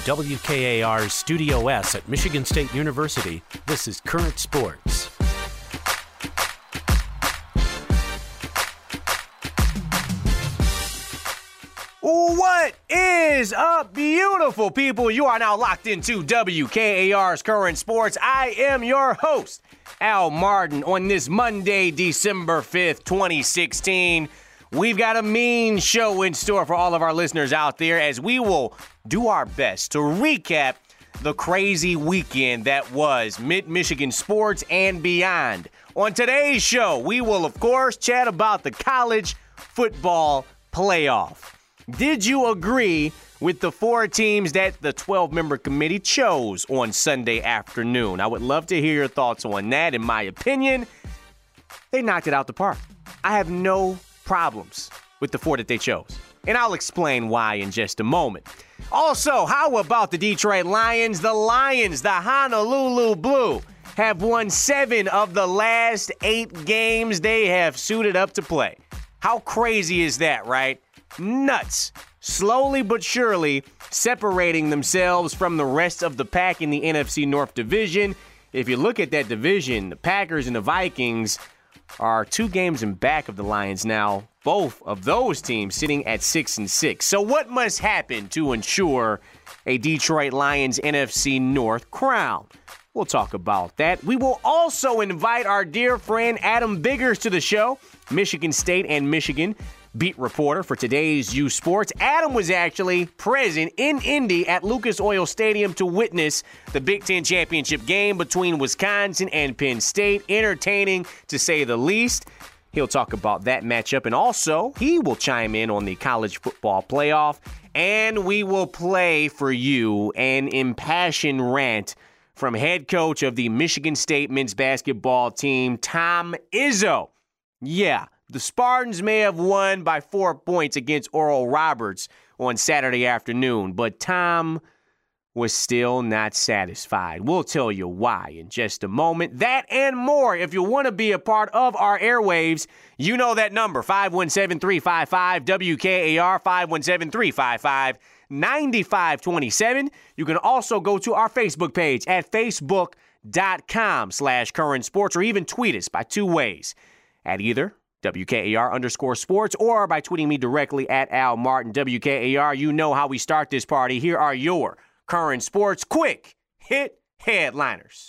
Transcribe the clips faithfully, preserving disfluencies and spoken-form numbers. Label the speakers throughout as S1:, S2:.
S1: W K A R's Studio S at Michigan State University, this is Current Sports.
S2: What is up, beautiful people? You are now locked into W K A R's Current Sports. I am your host, Al Martin, on this Monday, December fifth, twenty sixteen. We've got a mean show in store for all of our listeners out there as we will do our best to recap the crazy weekend that was Mid-Michigan sports and beyond. On today's show, we will, of course, chat about the college football playoff. Did you agree with the four teams that the twelve-member committee chose on Sunday afternoon? I would love to hear your thoughts on that. In my opinion, they knocked it out the park. I have no problems with the four that they chose, and I'll explain why in just a moment. Also, how about the Detroit Lions? The Lions, the Honolulu Blue, have won seven of the last eight games they have suited up to play. How crazy is that, right? Nuts. Slowly but surely separating themselves from the rest of the pack in the N F C North Division. If you look at that division, the Packers and the Vikings are two games in back of the Lions now. Both of those teams sitting at six and six. So what must happen to ensure a Detroit Lions N F C North crown? We'll talk about that. We will also invite our dear friend Adam Biggers to the show, Michigan State and Michigan beat reporter for today's U Sports. Adam was actually present in Indy at Lucas Oil Stadium to witness the Big Ten championship game between Wisconsin and Penn State. Entertaining, to say the least. He'll talk about that matchup, and also he will chime in on the college football playoff, and we will play for you an impassioned rant from head coach of the Michigan State men's basketball team, Tom Izzo. Yeah. The Spartans may have won by four points against Oral Roberts on Saturday afternoon, but Tom was still not satisfied. We'll tell you why in just a moment. That and more. If you want to be a part of our airwaves, you know that number, five one seven, three five five, W K A R, five one seven, three five five, nine five two seven. You can also go to our Facebook page at facebook.com slash current sports, or even tweet us by two ways. At either W K A R underscore sports, or by tweeting me directly at Al Martin, W K A R. You know how we start this party. Here are your current sports quick hit headliners.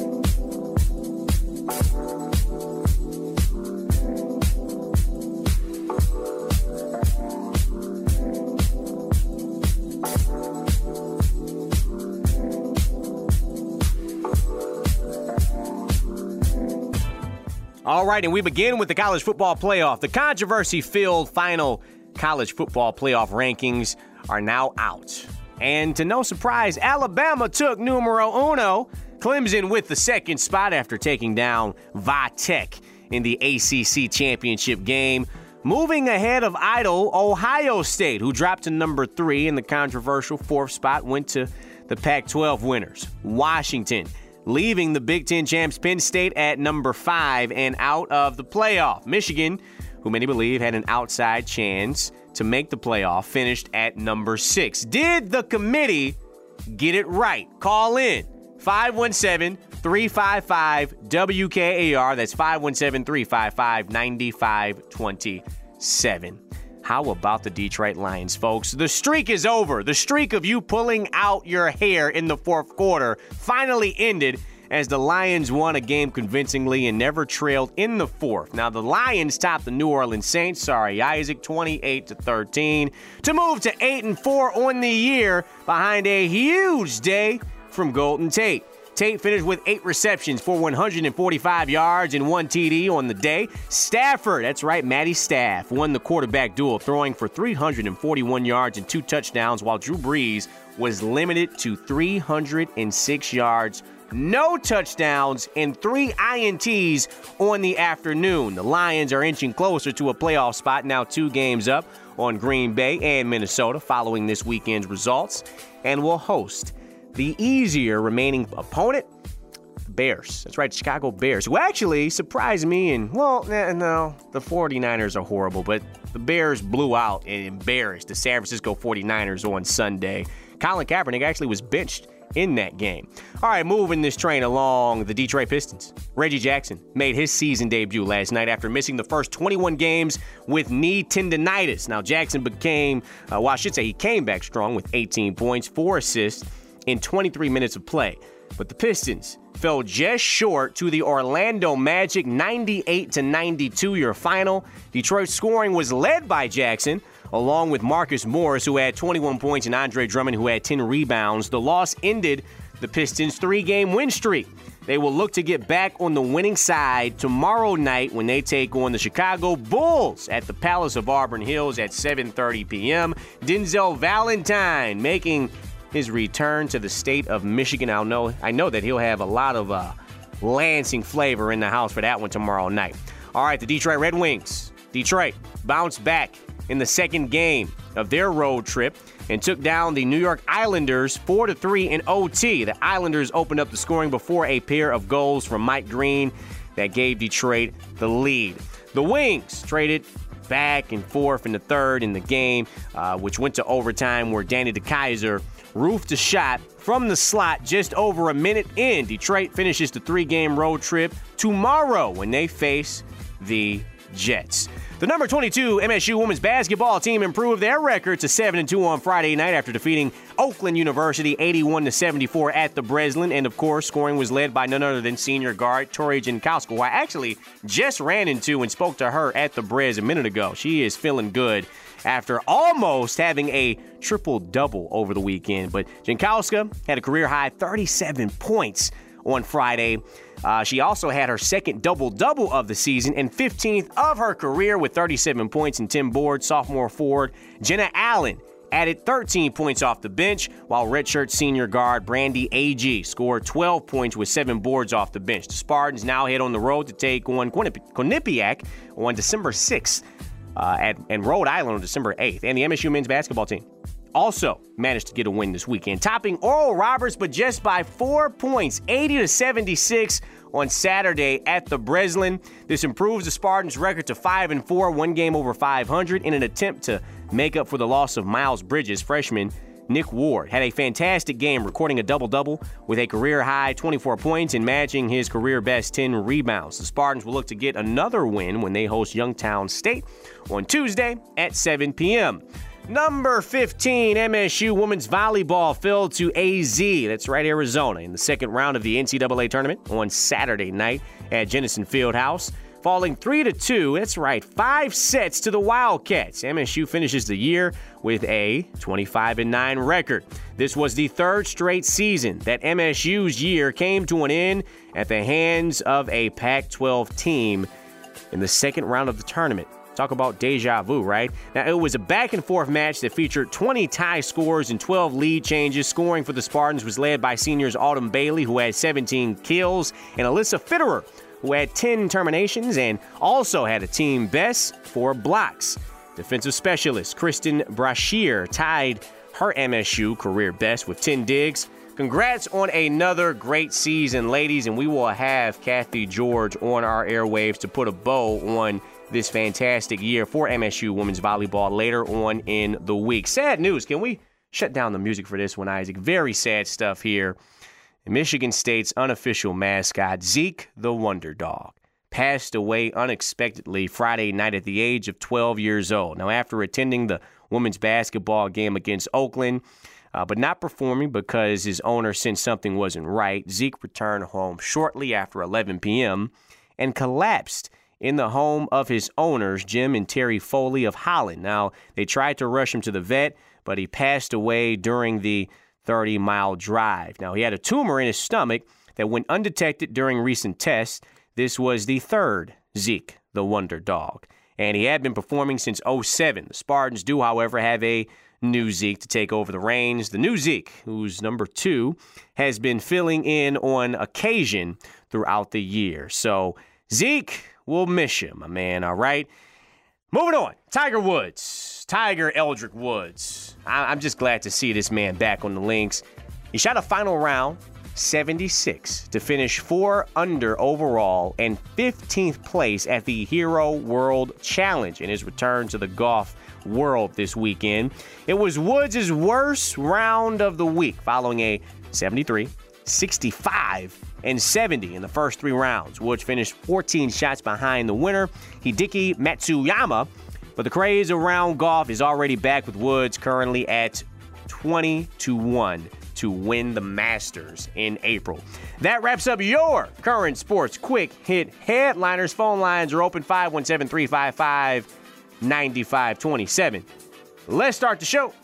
S2: All right, and we begin with the college football playoff. The controversy-filled final college football playoff rankings are now out. And to no surprise, Alabama took numero uno, Clemson with the second spot after taking down Va-Tech in the A C C championship game. Moving ahead of idle Ohio State, who dropped to number three, in the controversial fourth spot went to the Pac twelve winners, Washington, leaving the Big Ten champs Penn State at number five and out of the playoff. Michigan, who many believe had an outside chance to make the playoff, finished at number six. Did the committee get it right? Call in five one seven, three five five, W K A R. That's five one seven, three five five, nine five two seven. How about the Detroit Lions, folks? The streak is over. The streak of you pulling out your hair in the fourth quarter finally ended as the Lions won a game convincingly and never trailed in the fourth. Now, the Lions topped the New Orleans Saints, sorry, Isaac, twenty-eight to thirteen, to move to eight and four on the year behind a huge day from Golden Tate. Tate finished with eight receptions for one hundred forty-five yards and one T D on the day. Stafford, that's right, Matty Staff, won the quarterback duel, throwing for three hundred forty-one yards and two touchdowns, while Drew Brees was limited to three hundred six yards, no touchdowns, and three I N Ts on the afternoon. The Lions are inching closer to a playoff spot, now two games up on Green Bay and Minnesota following this weekend's results, and will host the easier remaining opponent, the Bears. That's right, Chicago Bears, who actually surprised me. And, well, no, the 49ers are horrible, but the Bears blew out and embarrassed the San Francisco 49ers on Sunday. Colin Kaepernick actually was benched in that game. All right, moving this train along, the Detroit Pistons. Reggie Jackson made his season debut last night after missing the first twenty-one games with knee tendonitis. Now, Jackson became, uh, well, I should say he came back strong with eighteen points, four assists in twenty-three minutes of play. But the Pistons fell just short to the Orlando Magic, ninety-eight to ninety-two, your final. Detroit's scoring was led by Jackson, along with Marcus Morris, who had twenty-one points, and Andre Drummond, who had ten rebounds. The loss ended the Pistons' three-game win streak. They will look to get back on the winning side tomorrow night when they take on the Chicago Bulls at the Palace of Auburn Hills at seven thirty p.m. Denzel Valentine making his return to the state of Michigan. I know, I know that he'll have a lot of uh, Lansing flavor in the house for that one tomorrow night. All right, the Detroit Red Wings. Detroit bounced back in the second game of their road trip and took down the New York Islanders four to three in O T. The Islanders opened up the scoring before a pair of goals from Mike Green that gave Detroit the lead. The Wings traded back and forth in the third in the game, uh, which went to overtime where Danny DeKeyser roofed a shot from the slot just over a minute in. Detroit finishes the three-game road trip tomorrow when they face the Jets. The number twenty-two M S U women's basketball team improved their record to seven and two on Friday night after defeating Oakland University eighty-one to seventy-four at the Breslin. And, of course, scoring was led by none other than senior guard Tori Jankowska, who I actually just ran into and spoke to her at the Brez a minute ago. She is feeling good after almost having a triple-double over the weekend. But Jankowska had a career-high thirty-seven points on Friday. Uh, she also had her second double-double of the season and fifteenth of her career with thirty-seven points and ten boards. Sophomore forward Jenna Allen added thirteen points off the bench, while redshirt senior guard Brandy Agee scored twelve points with seven boards off the bench. The Spartans now head on the road to take on Quinnipi- Quinnipiac on December sixth uh, at, and Rhode Island on December eighth. And the M S U men's basketball team also managed to get a win this weekend, topping Oral Roberts, but just by four points, eighty to seventy-six on Saturday at the Breslin. This improves the Spartans' record to five and four, one game over five hundred, in an attempt to make up for the loss of Miles Bridges. Freshman Nick Ward had a fantastic game, recording a double-double with a career-high twenty-four points and matching his career-best ten rebounds. The Spartans will look to get another win when they host Youngstown State on Tuesday at seven p.m. Number fifteen, M S U women's volleyball fell to A Z, that's right, Arizona, in the second round of the N C double A tournament on Saturday night at Jennison Fieldhouse, falling three to two, that's right, five sets to the Wildcats. M S U finishes the year with a twenty-five and nine record. This was the third straight season that M S U's year came to an end at the hands of a Pac twelve team in the second round of the tournament. Talk about deja vu, right? Now, it was a back-and-forth match that featured twenty tie scores and twelve lead changes. Scoring for the Spartans was led by seniors Autumn Bailey, who had seventeen kills, and Alyssa Fitterer, who had ten terminations and also had a team best for blocks. Defensive specialist Kristen Brashear tied her M S U career best with ten digs. Congrats on another great season, ladies, and we will have Kathy George on our airwaves to put a bow on this fantastic year for M S U women's volleyball later on in the week. Sad news. Can we shut down the music for this one, Isaac? Very sad stuff here. Michigan State's unofficial mascot, Zeke the Wonder Dog, passed away unexpectedly Friday night at the age of twelve years old. Now, after attending the women's basketball game against Oakland, uh, but not performing because his owner sensed something wasn't right, Zeke returned home shortly after eleven p.m. and collapsed in the home of his owners, Jim and Terry Foley of Holland. Now, they tried to rush him to the vet, but he passed away during the thirty-mile drive. Now, he had a tumor in his stomach that went undetected during recent tests. This was the third Zeke, the Wonder Dog, and he had been performing since oh seven. The Spartans do, however, have a new Zeke to take over the reins. The new Zeke, who's number two, has been filling in on occasion throughout the year. So, Zeke, we'll miss you, my man, all right? Moving on, Tiger Woods, Tiger Eldrick Woods. I- I'm just glad to see this man back on the links. He shot a final round, seventy-six, to finish four under overall and fifteenth place at the Hero World Challenge in his return to the golf world this weekend. It was Woods' worst round of the week, following a seventy-three, sixty-five, and seventy in the first three rounds. Woods finished fourteen shots behind the winner, Hideki Matsuyama. But the craze around golf is already back, with Woods currently at twenty to one to win the Masters in April. That wraps up your current sports quick hit headliners. Phone lines are open, five one seven, three five five, nine five two seven. Let's start the show.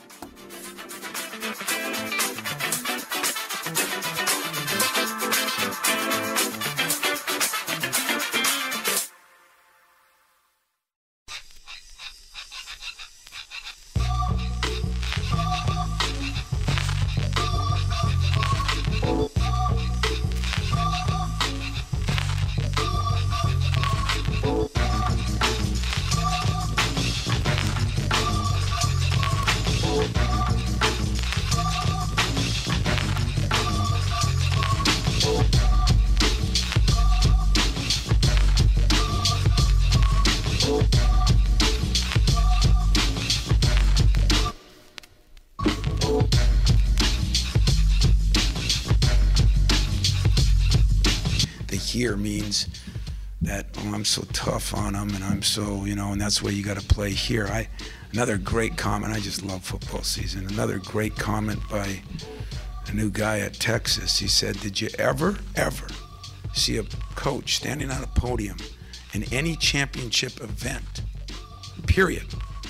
S3: Here means that, oh, I'm so tough on them, and I'm so, you know, and that's why you got to play here. I, another great comment. I just love football season. Another great comment by a new guy at Texas. He said, "Did you ever, ever see a coach standing on a podium in any championship event, period,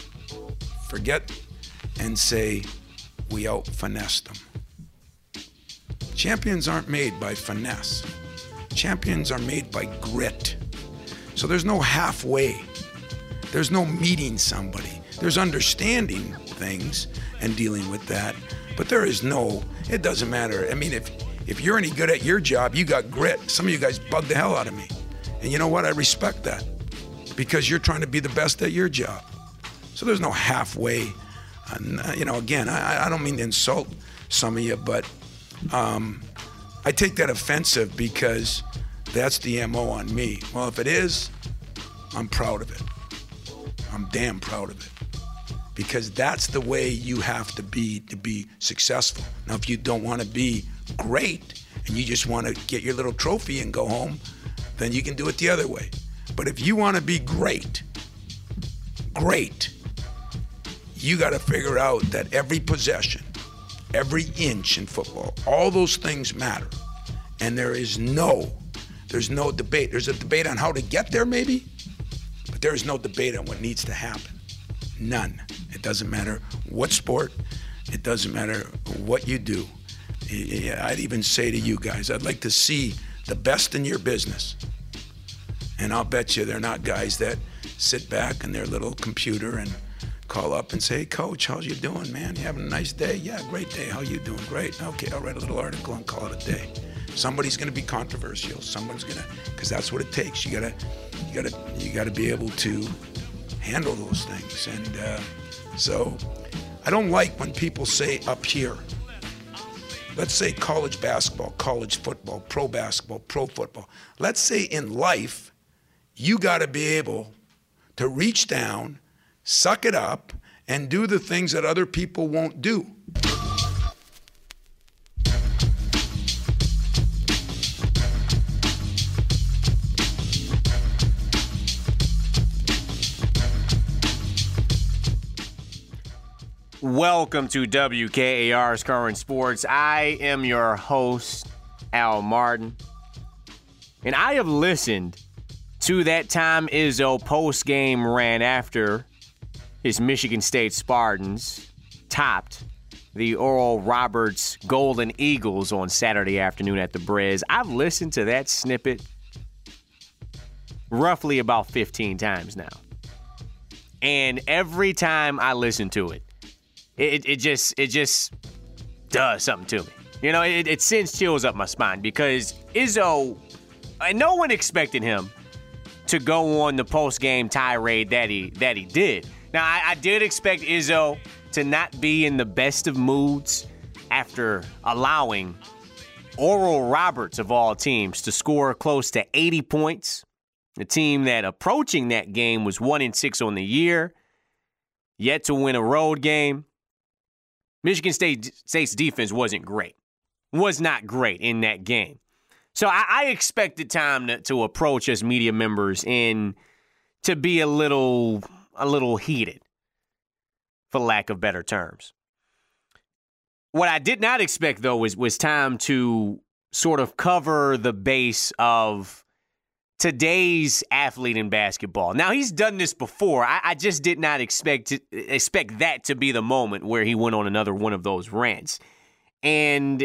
S3: forget and say, we out-finessed them"? Champions aren't made by finesse. Champions are made by grit. So there's no halfway. There's no meeting somebody. There's understanding things and dealing with that. But there is no, it doesn't matter. I mean, if if you're any good at your job, you got grit. Some of you guys bug the hell out of me. And you know what? I respect that, because you're trying to be the best at your job. So there's no halfway. Uh, you know, again, I, I don't mean to insult some of you, but um, I take that offensive because that's the M O on me. Well, if it is, I'm proud of it. I'm damn proud of it. Because that's the way you have to be to be successful. Now, if you don't want to be great and you just want to get your little trophy and go home, then you can do it the other way. But if you want to be great, great, you got to figure out that every possession, every inch in football, all those things matter. And there is no, there's no debate. There's a debate on how to get there maybe, but there is no debate on what needs to happen. None. It doesn't matter what sport. It doesn't matter what you do. I'd even say to you guys, I'd like to see the best in your business. And I'll bet you they're not guys that sit back in their little computer and call up and say, "Hey, Coach, how's you doing, man? You having a nice day?" "Yeah, great day. How you doing?" "Great. Okay, I'll write a little article and call it a day." Somebody's going to be controversial. Someone's going to, because that's what it takes. You gotta, you gotta, you gotta be able to handle those things. And uh, so, I don't like when people say up here. Let's say college basketball, college football, pro basketball, pro football. Let's say in life, you got to be able to reach down, suck it up, and do the things that other people won't do.
S2: Welcome to W K A R's Current Sports. I am your host, Al Martin. And I have listened to that Tom Izzo post-game rant after his Michigan State Spartans topped the Oral Roberts Golden Eagles on Saturday afternoon at the Briz. I've listened to that snippet roughly about fifteen times now. And every time I listen to it, It, it just it just does something to me. You know, it, it sends chills up my spine because Izzo, and no one expected him to go on the post-game tirade that he that he did. Now, I, I did expect Izzo to not be in the best of moods after allowing Oral Roberts, of all teams, to score close to eighty points. The team that approaching that game was one and six on the year. yet to win a road game. Michigan State, State's defense wasn't great. Was not great in that game. So I, I expected time to, to approach us media members and to be a little, a little heated, for lack of better terms. What I did not expect, though, was, was time to sort of cover the base of today's athlete in basketball. Now, he's done this before. I, I just did not expect to, expect that to be the moment where he went on another one of those rants. And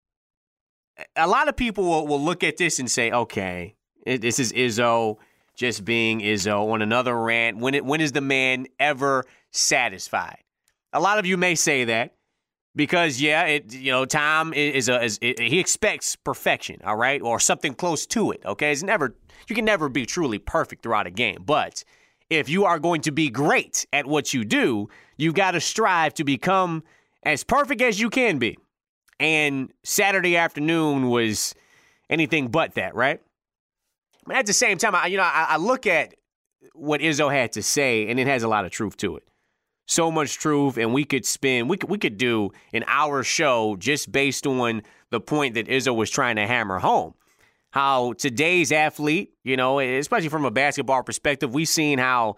S2: a lot of people will, will look at this and say, okay, this is Izzo just being Izzo on another rant. When it, when is the man ever satisfied? A lot of you may say that because, yeah, it you know, Tom is a is, it, he expects perfection, all right, or something close to it. Okay, it's never you can never be truly perfect throughout a game, but if you are going to be great at what you do, you've got to strive to become as perfect as you can be. And Saturday afternoon was anything but that, right? But at the same time, I, you know, I, I look at what Izzo had to say, and it has a lot of truth to it. So much truth, and we could spend, we could, we could do an hour show just based on the point that Izzo was trying to hammer home. How today's athlete, you know, especially from a basketball perspective, we've seen how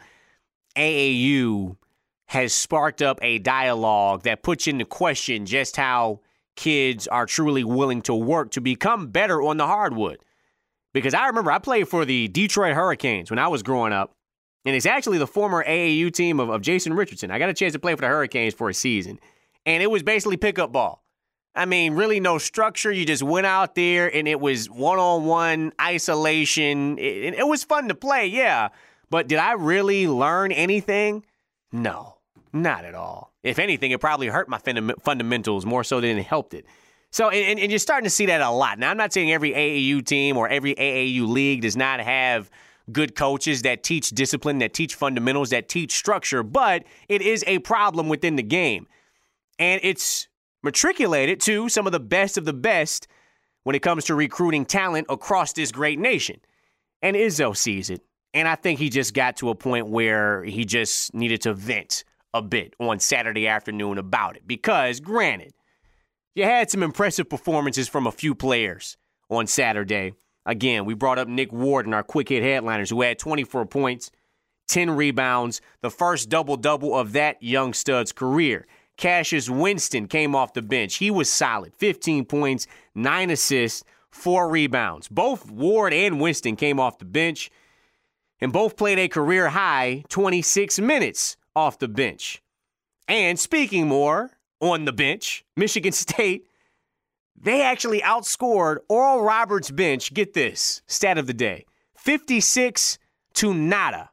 S2: A A U has sparked up a dialogue that puts into question just how kids are truly willing to work to become better on the hardwood. Because I remember I played for the Detroit Hurricanes when I was growing up, and it's actually the former A A U team of, of Jason Richardson. I got a chance to play for the Hurricanes for a season, and it was basically pickup ball. I mean, really no structure. You just went out there, and it was one-on-one isolation. It, it was fun to play, yeah, but did I really learn anything? No, not at all. If anything, it probably hurt my fundamentals more so than it helped it. So, and, and you're starting to see that a lot. Now, I'm not saying every A A U team or every A A U league does not have good coaches that teach discipline, that teach fundamentals, that teach structure, but it is a problem within the game. And it's matriculated to some of the best of the best when it comes to recruiting talent across this great nation. And Izzo sees it. And I think he just got to a point where he just needed to vent a bit on Saturday afternoon about it. Because, granted, you had some impressive performances from a few players on Saturday. Again, we brought up Nick Ward in our quick hit headliners, who had twenty-four points, ten rebounds, the first double-double of that young stud's career. Cassius Winston came off the bench. He was solid, fifteen points, nine assists, four rebounds. Both Ward and Winston came off the bench, and both played a career-high twenty-six minutes off the bench. And speaking more on the bench, Michigan State, they actually outscored Oral Roberts' bench, get this, stat of the day, fifty-six to nada.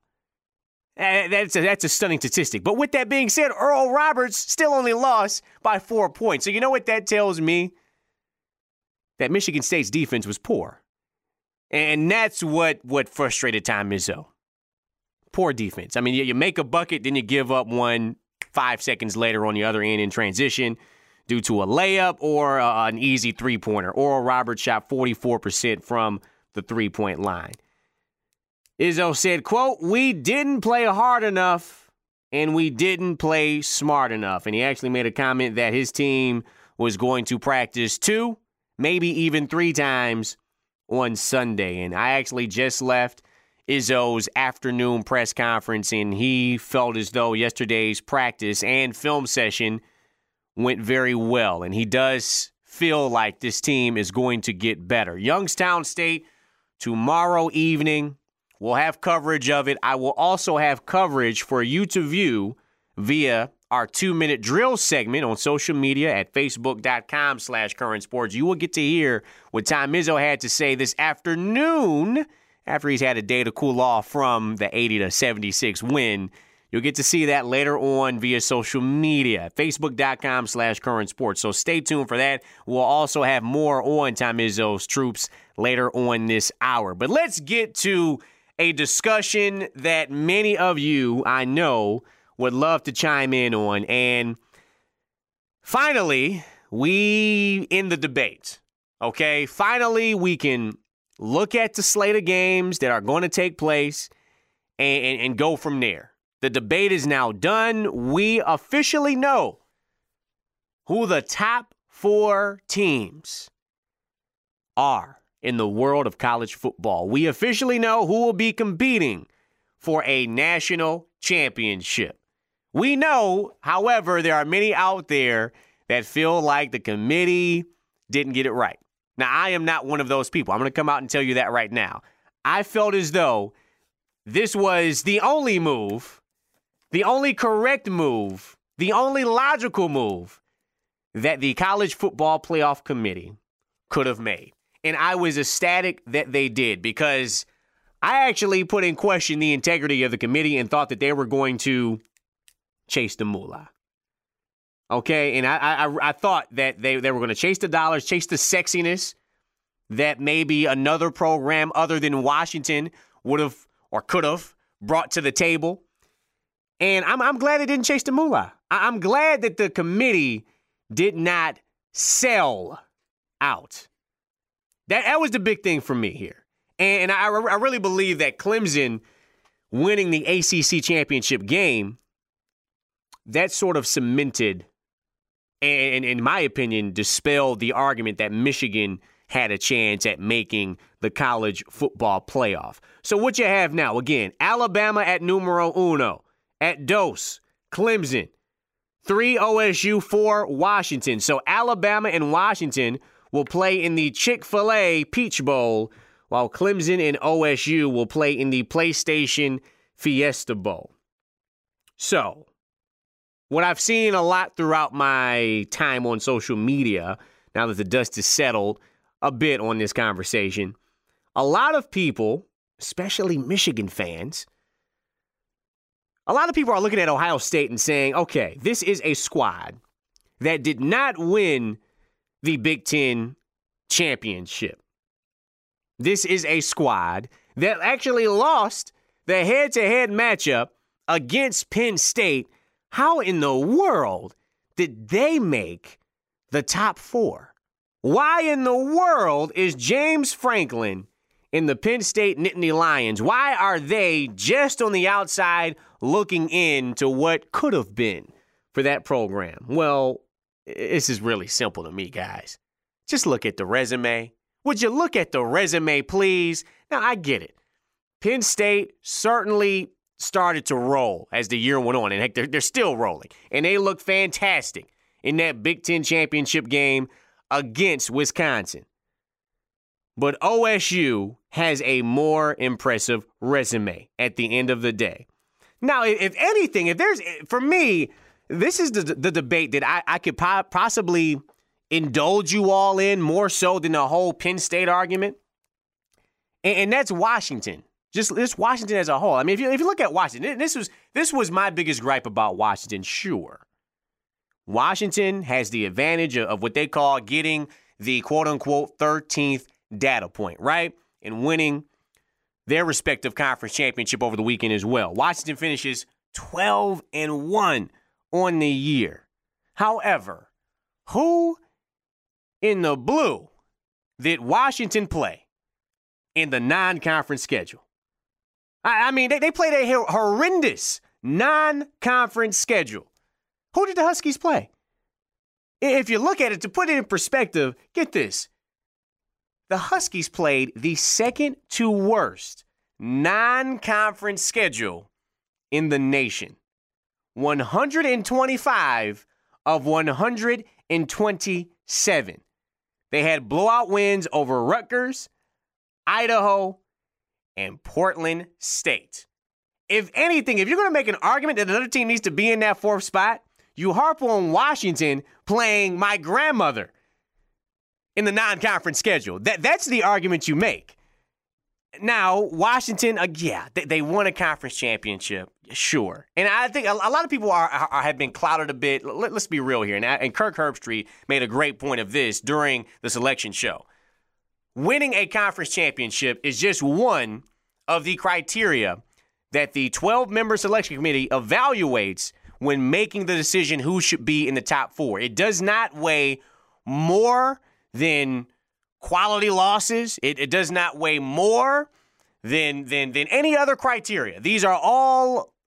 S2: Uh, that's, a, that's a stunning statistic. But with that being said, Oral Roberts still only lost by four points. So you know what that tells me? That Michigan State's defense was poor. And that's what, what frustrated Tom Izzo. Poor defense. I mean, you, you make a bucket, then you give up one five seconds later on the other end in transition due to a layup or uh, an easy three-pointer. Oral Roberts shot forty-four percent from the three-point line. Izzo said, quote, "We didn't play hard enough and we didn't play smart enough." And he actually made a comment that his team was going to practice two, maybe even three times on Sunday. And I actually just left Izzo's afternoon press conference, and he felt as though yesterday's practice and film session went very well. And he does feel like this team is going to get better. Youngstown State tomorrow evening. We'll have coverage of it. I will also have coverage for you to view via our two-minute drill segment on social media at facebook.com slash current sports. You will get to hear what Tom Izzo had to say this afternoon after he's had a day to cool off from the eighty to seventy-six win. You'll get to see that later on via social media, facebook.com slash current sports. So stay tuned for that. We'll also have more on Tom Izzo's troops later on this hour. But let's get to a discussion that many of you, I know, would love to chime in on. And finally, we end the debate, okay? Finally, we can look at the slate of games that are going to take place and, and, and go from there. The debate is now done. We officially know who the top four teams are in the world of college football. We officially know who will be competing for a national championship. We know, however, there are many out there that feel like the committee didn't get it right. Now, I am not one of those people. I'm going to come out and tell you that right now. I felt as though this was the only move, the only correct move, the only logical move that the College Football Playoff Committee could have made. And I was ecstatic that they did, because I actually put in question the integrity of the committee and thought that they were going to chase the moolah. Okay, and I I, I thought that they, they were going to chase the dollars, chase the sexiness that maybe another program other than Washington would have or could have brought to the table. And I'm I'm glad they didn't chase the moolah. I, I'm glad that the committee did not sell out. That, that was the big thing for me here. And, and I, I really believe that Clemson winning the A C C championship game, that sort of cemented and, in my opinion, dispelled the argument that Michigan had a chance at making the college football playoff. So what you have now, again, Alabama at numero uno, at dos, Clemson, three O S U, four Washington. So Alabama and Washington will play in the Chick-fil-A Peach Bowl, while Clemson and O S U will play in the PlayStation Fiesta Bowl. So, what I've seen a lot throughout my time on social media, now that the dust is settled a bit on this conversation, a lot of people, especially Michigan fans, a lot of people are looking at Ohio State and saying, okay, this is a squad that did not win the Big Ten championship. This is a squad that actually lost the head-to-head matchup against Penn State. How in the world did they make the top four? Why in the world is James Franklin in the Penn State Nittany Lions? Why are they just on the outside looking in to what could have been for that program? Well, this is really simple to me, guys. Just look at the resume. Would you look at the resume, please? Now, I get it. Penn State certainly started to roll as the year went on, and heck, they're, they're still rolling. And they look fantastic in that Big Ten championship game against Wisconsin. But O S U has a more impressive resume at the end of the day. Now, if anything, if there's, for me, this is the, the debate that I, I could po- possibly indulge you all in more so than the whole Penn State argument. And, and that's Washington. Just, just Washington as a whole. I mean, if you, if you look at Washington, this was, this was my biggest gripe about Washington, sure. Washington has the advantage of, of what they call getting the quote-unquote thirteenth data point, right? And winning their respective conference championship over the weekend as well. Washington finishes twelve and one on the year. However, who in the blue did Washington play in the non-conference schedule? I, I mean, they, they played a horrendous non-conference schedule. Who did the Huskies play? If you look at it, to put it in perspective, get this. The Huskies played the second to worst non-conference schedule in the nation. one hundred twenty-five of one hundred twenty-seven. They had blowout wins over Rutgers, Idaho, and Portland State. If anything, if you're going to make an argument that another team needs to be in that fourth spot, you harp on Washington playing my grandmother in the non-conference schedule. That, that's the argument you make. Now, Washington, uh, yeah, they, they won a conference championship, sure. And I think a, a lot of people are, are have been clouded a bit. Let, let's be real here. And, and Kirk Herbstreit made a great point of this during the selection show. Winning a conference championship is just one of the criteria that the twelve-member selection committee evaluates when making the decision who should be in the top four. It does not weigh more than quality losses. It, it does not weigh more than, than, than any other criteria. These are all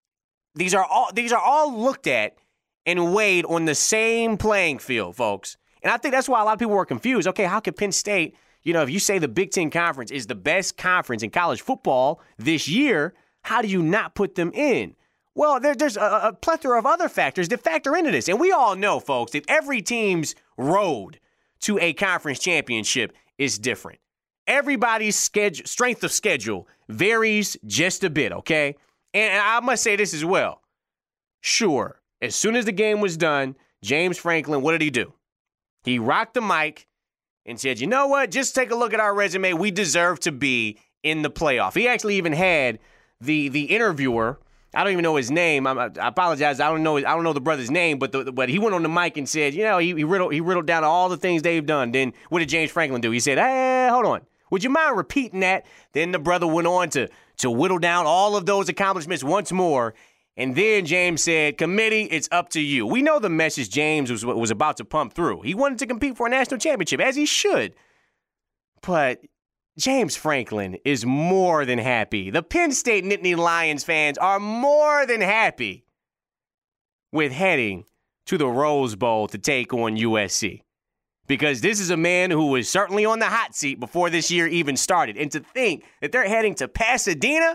S2: these are all these are all looked at and weighed on the same playing field, folks. And I think that's why a lot of people were confused. Okay, how could Penn State, you know, if you say the Big Ten Conference is the best conference in college football this year, how do you not put them in? Well, there, there's a, a plethora of other factors that factor into this. And we all know, folks, that every team's road to a conference championship is different. Everybody's schedule, strength of schedule varies just a bit, okay? And I must say this as well. Sure, as soon as the game was done, James Franklin, what did he do? He rocked the mic and said, you know what? Just take a look at our resume. We deserve to be in the playoff. He actually even had the the interviewer, I don't even know his name. I, I apologize. I don't know. I don't know the brother's name, but the, but he went on the mic and said, you know, he, he riddled he riddled down all the things they've done. Then what did James Franklin do? He said, hey, hold on. Would you mind repeating that? Then the brother went on to to whittle down all of those accomplishments once more. And then James said, committee, it's up to you. We know the message James was was about to pump through. He wanted to compete for a national championship, as he should. But James Franklin is more than happy. The Penn State Nittany Lions fans are more than happy with heading to the Rose Bowl to take on U S C. Because this is a man who was certainly on the hot seat before this year even started. And to think that they're heading to Pasadena,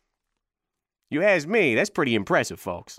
S2: you ask me, that's pretty impressive, folks.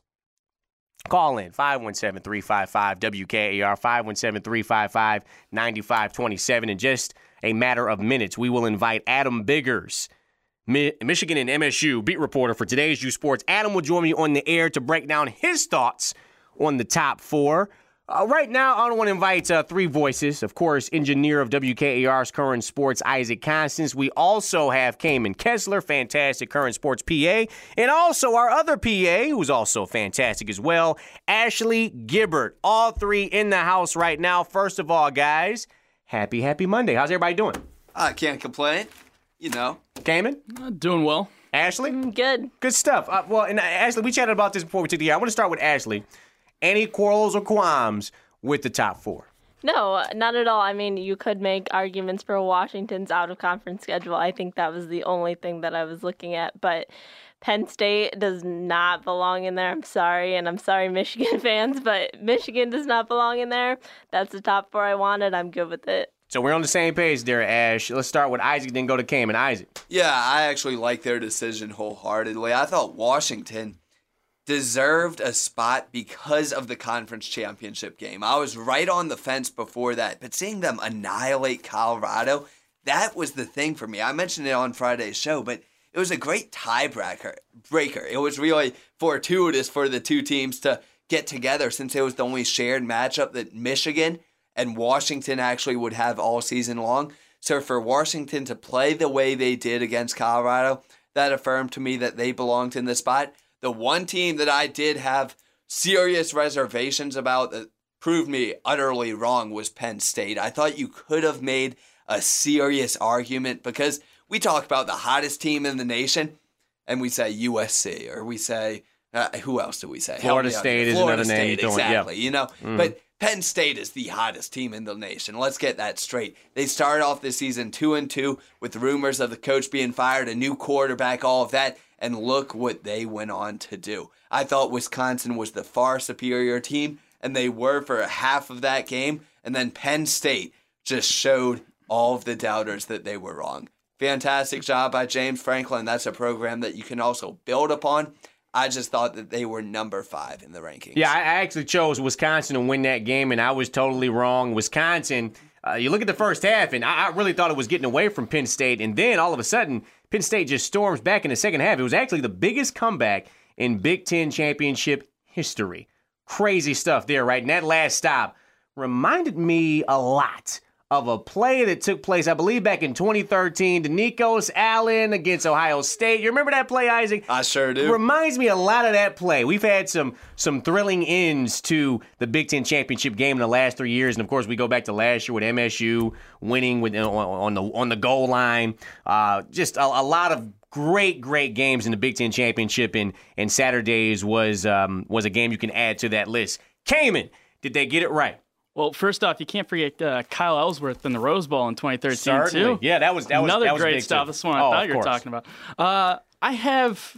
S2: Call in five one seven, three five five, W K A R, five one seven, three five five, nine five two seven. In just a matter of minutes, we will invite Adam Biggers, Mi- Michigan and M S U beat reporter for today's U Sports. Adam will join me on the air to break down his thoughts on the top four. Uh, right now, I want to invite uh, three voices. Of course, engineer of W K A R's Current Sports, Isaac Constance. We also have Cayman Kessler, fantastic Current Sports P A. And also our other P A, who's also fantastic as well, Ashley Gibbert. All three in the house right now. First of all, guys, happy, happy Monday. How's everybody doing?
S4: I can't complain. You know.
S2: Cayman?
S5: Uh, doing well.
S2: Ashley?
S6: Good.
S2: Good stuff. Uh, well, and uh, Ashley, we chatted about this before we took the air. I want to start with Ashley. Any quarrels or qualms with the top four?
S6: No, not at all. I mean, you could make arguments for Washington's out-of-conference schedule. I think that was the only thing that I was looking at. But Penn State does not belong in there. I'm sorry, and I'm sorry, Michigan fans, but Michigan does not belong in there. That's the top four I wanted. I'm good with it.
S2: So we're on the same page there, Ash. Let's start with Isaac, then go to Cayman. Isaac.
S4: Yeah, I actually like their decision wholeheartedly. I thought Washington deserved a spot because of the conference championship game. I was right on the fence before that, but seeing them annihilate Colorado, that was the thing for me. I mentioned it on Friday's show, but it was a great tiebreaker. Breaker. It was really fortuitous for the two teams to get together since it was the only shared matchup that Michigan and Washington actually would have all season long. So for Washington to play the way they did against Colorado, that affirmed to me that they belonged in the spot. The one team that I did have serious reservations about that proved me utterly wrong was Penn State. I thought you could have made a serious argument because we talk about the hottest team in the nation and we say U S C or we say, uh, who else do we say?
S2: Florida State is
S4: Florida
S2: another name.
S4: State, exactly.
S2: Yeah.
S4: You know,
S2: Mm.
S4: but Penn State is the hottest team in the nation. Let's get that straight. They started off this season two and two with rumors of the coach being fired, a new quarterback, all of that. And look what they went on to do. I thought Wisconsin was the far superior team, and they were for half of that game. And then Penn State just showed all of the doubters that they were wrong. Fantastic job by James Franklin. That's a program that you can also build upon. I just thought that they were number five in the rankings.
S2: Yeah, I actually chose Wisconsin to win that game, and I was totally wrong. Wisconsin, uh, you look at the first half, and I, I really thought it was getting away from Penn State, and then all of a sudden, Penn State just storms back in the second half. It was actually the biggest comeback in Big Ten championship history. Crazy stuff there, right? And that last stop reminded me a lot of a play that took place, I believe, back in twenty thirteen. DeNikos Allen against Ohio State. You remember that play, Isaac?
S4: I sure do.
S2: Reminds me a lot of that play. We've had some some thrilling ends to the Big Ten championship game in the last three years, and of course, we go back to last year with M S U winning with on, on the on the goal line. Uh, just a, a lot of great, great games in the Big Ten championship, and and Saturdays was um, was a game you can add to that list. Cayman, did they get it right?
S5: Well, first off, you can't forget uh, Kyle Ellsworth in the Rose Bowl in twenty thirteen,
S2: Certainly.
S5: too.
S2: Yeah, that was that was
S5: Another
S2: that was
S5: great
S2: big
S5: stuff.
S2: Too.
S5: That's what I
S2: oh,
S5: thought you were
S2: course.
S5: talking about. Uh, I have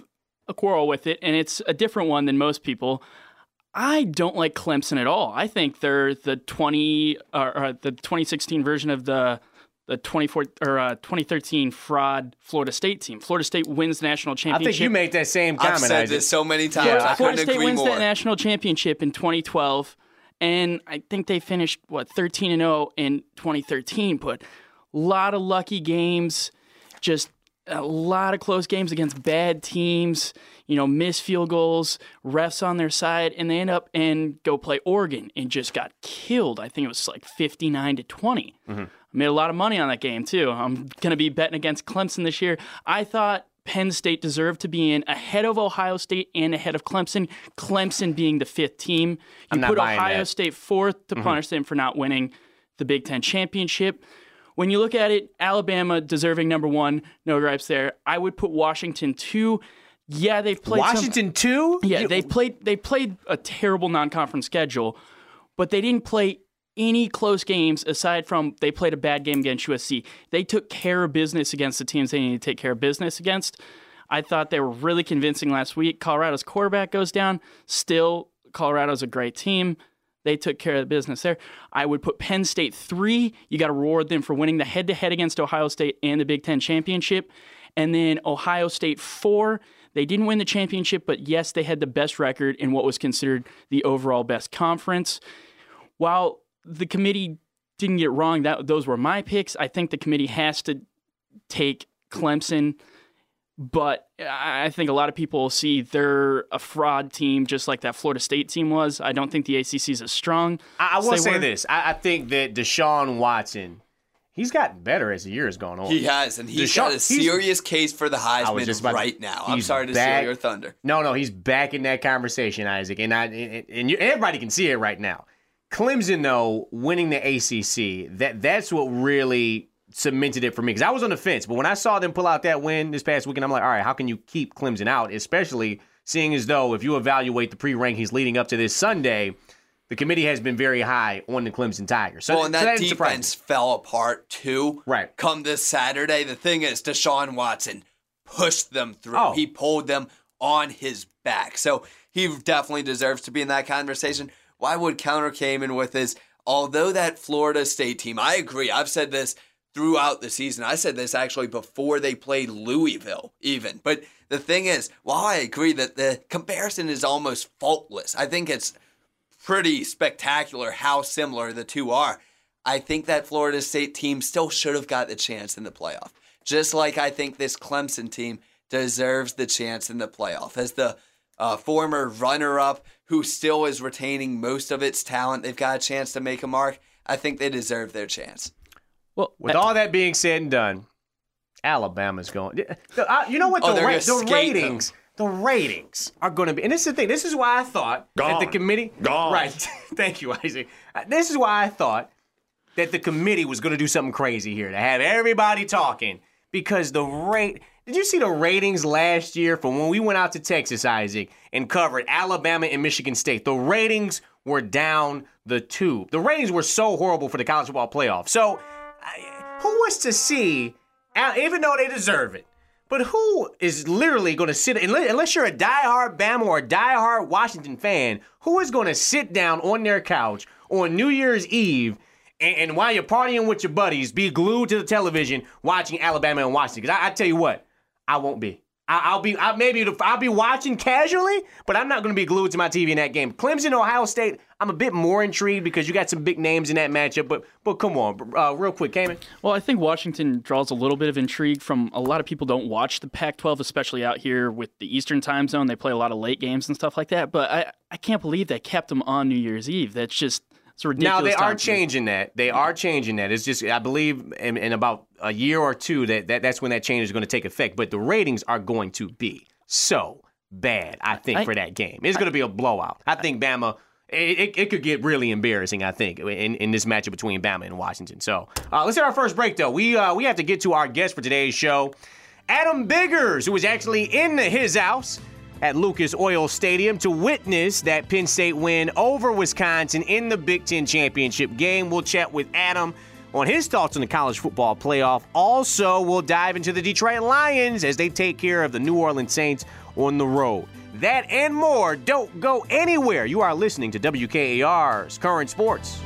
S5: a quarrel with it, and it's a different one than most people. I don't like Clemson at all. I think they're the twenty or, or the twenty sixteen version of the the twenty-four or uh, twenty thirteen fraud Florida State team. Florida State wins the national championship.
S2: I think you made that same comment.
S4: I've said
S2: Isaac.
S4: this so many times.
S5: Yeah,
S4: I
S5: Florida
S4: couldn't
S5: State
S4: agree
S5: wins
S4: more.
S5: that national championship in twenty twelve, and I think they finished what thirteen and oh in twenty thirteen. But a lot of lucky games, just a lot of close games against bad teams. You know, missed field goals, refs on their side, and they end up and go play Oregon and just got killed. I think it was like fifty-nine to twenty. Mm-hmm. I made a lot of money on that game too. I'm going to be betting against Clemson this year. I thought Penn State deserved to be in ahead of Ohio State and ahead of Clemson. Clemson being the fifth team. You
S2: I'm not
S5: put
S2: buying
S5: Ohio
S2: that.
S5: State fourth to
S2: Mm-hmm.
S5: punish them for not winning the Big Ten championship. When you look at it, Alabama deserving number one, no gripes there. I would put Washington two. Yeah, they've played
S2: Washington
S5: some,
S2: too?
S5: Yeah,
S2: You-
S5: they played they played a terrible non-conference schedule, but they didn't play any close games aside from they played a bad game against U S C. They took care of business against the teams they needed to take care of business against. I thought they were really convincing last week. Colorado's quarterback goes down. Still, Colorado's a great team. They took care of the business there. I would put Penn State three. You got to reward them for winning the head-to-head against Ohio State and the Big Ten championship. And then Ohio State four. They didn't win the championship, but yes, they had the best record in what was considered the overall best conference. While the committee didn't get it wrong, that those were my picks. I think the committee has to take Clemson, but I think a lot of people will see they're a fraud team just like that Florida State team was. I don't think the A C C is as strong.
S2: I, I
S5: as
S2: will
S5: they
S2: say
S5: were.
S2: this. I, I think that Deshaun Watson, he's gotten better as the year has gone on.
S4: He has, and he's
S2: Deshaun-
S4: got a
S2: he's-
S4: serious case for the
S2: I was
S4: Heisman
S2: just about to-
S4: right now. I'm
S2: he's
S4: sorry to
S2: back-
S4: steal your thunder.
S2: No, no, he's back in that conversation, Isaac, and I and, and you, everybody can see it right now. Clemson, though, winning the A C C, that that's what really cemented it for me. Because I was on the fence, but when I saw them pull out that win this past weekend, I'm like, all right, how can you keep Clemson out? Especially seeing as though if you evaluate the pre-rankings leading up to this Sunday, the committee has been very high on the Clemson Tigers. So,
S4: Well, and
S2: so
S4: that
S2: didn't surprise me.
S4: defense fell apart too.
S2: Right.
S4: Come this Saturday, the thing is, Deshaun Watson pushed them through.
S2: Oh.
S4: He pulled them on his back. So he definitely deserves to be in that conversation. Why would counter came in with is, although that Florida State team, I agree. I've said this throughout the season. I said this actually before they played Louisville even. But the thing is, while I agree that the comparison is almost faultless, I think it's pretty spectacular how similar the two are. I think that Florida State team still should have got the chance in the playoff. Just like I think this Clemson team deserves the chance in the playoff. As the uh, former runner-up who still is retaining most of its talent, they've got a chance to make a mark. I think they deserve their chance.
S5: Well,
S2: With all that being said and done, Alabama's going. The- uh, You know what?
S4: Oh,
S2: The,
S4: they're
S2: ra-
S4: gonna
S2: the
S4: skate
S2: ratings, the ratings are going to be. And this is the thing. This is why I thought that the
S7: Gone.
S2: committee.
S7: Gone.
S2: Right. Thank you, Isaac. Uh, This is why I thought that the committee was going to do something crazy here to have everybody talking because the rate. Did you see the ratings last year from when we went out to Texas, Isaac, and covered Alabama and Michigan State? The ratings were down the tube. The ratings were so horrible for the college football playoff. So, I, who wants to see, Al- even though they deserve it, but who is literally going to sit, unless unless you're a diehard Bama or a diehard Washington fan, who is going to sit down on their couch on New Year's Eve and, and while you're partying with your buddies, be glued to the television watching Alabama and Washington? Because I, I tell you what, I won't be. I, I'll be. I, maybe I'll be watching casually, but I'm not going to be glued to my T V in that game. Clemson, Ohio State. I'm a bit more intrigued because you got some big names in that matchup. But but come on, uh, real quick, Kamen.
S5: Well, I think Washington draws a little bit of intrigue from a lot of people don't watch the Pac twelve, especially out here with the Eastern time zone. They play a lot of late games and stuff like that. But I, I can't believe they kept them on New Year's Eve. That's just it's ridiculous.
S2: Now they are
S5: time to me.
S2: changing that. They are changing that. It's just I believe in, in about a year or two that, that that's when that change is going to take effect. But the ratings are going to be so bad. I think
S5: I-
S2: for that game, it's going to be a blowout. I think Bama. It, it, it could get really embarrassing, I think, in, in this matchup between Bama and Washington. So uh, let's hit our first break, though. We uh, we have to get to our guest for today's show, Adam Biggers, who is actually in his house at Lucas Oil Stadium to witness that Penn State win over Wisconsin in the Big Ten Championship game. We'll chat with Adam on his thoughts on the college football playoff. Also, we'll dive into the Detroit Lions as they take care of the New Orleans Saints on the road. That and more. Don't go anywhere. You are listening to W K A R's Current Sports.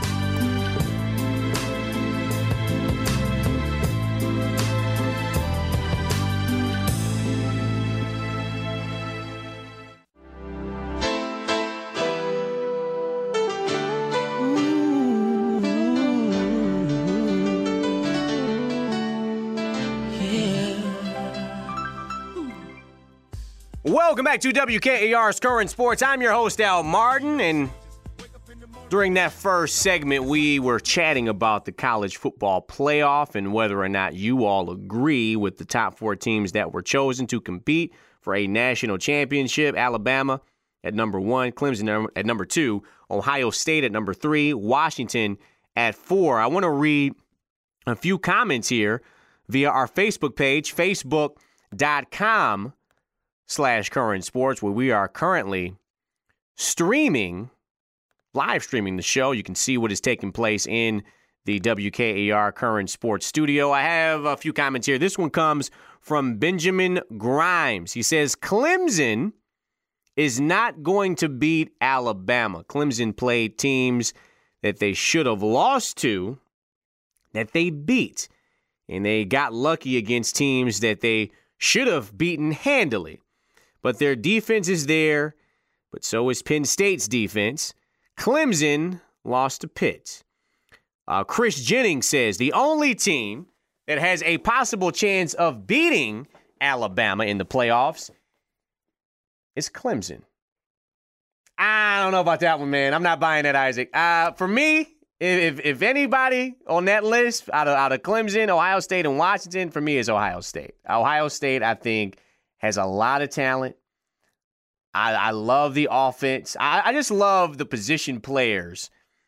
S2: Welcome back to W K A R's Current Sports. I'm your host, Al Martin, and during that first segment, we were chatting about the college football playoff and whether or not you all agree with the top four teams that were chosen to compete for a national championship. Alabama at number one, Clemson at number two, Ohio State at number three, Washington at four. I want to read a few comments here via our Facebook page, facebook dot com slash current sports, where we are currently streaming, live streaming the show. You can see what is taking place in the W K A R Current Sports studio. I have a few comments here. This one comes from Benjamin Grimes. He says, Clemson is not going to beat Alabama. Clemson played teams that they should have lost to, that they beat. And they got lucky against teams that they should have beaten handily. But their defense is there, but so is Penn State's defense. Clemson lost to Pitt. Uh, Chris Jennings says the only team that has a possible chance of beating Alabama in the playoffs is Clemson. I don't know about that one, man. I'm not buying that, Isaac. Uh, for me, if if anybody on that list out of, out of Clemson, Ohio State, and Washington, for me is Ohio State. Ohio State, I think, has a lot of talent. I, I love the offense. I, I just love the position players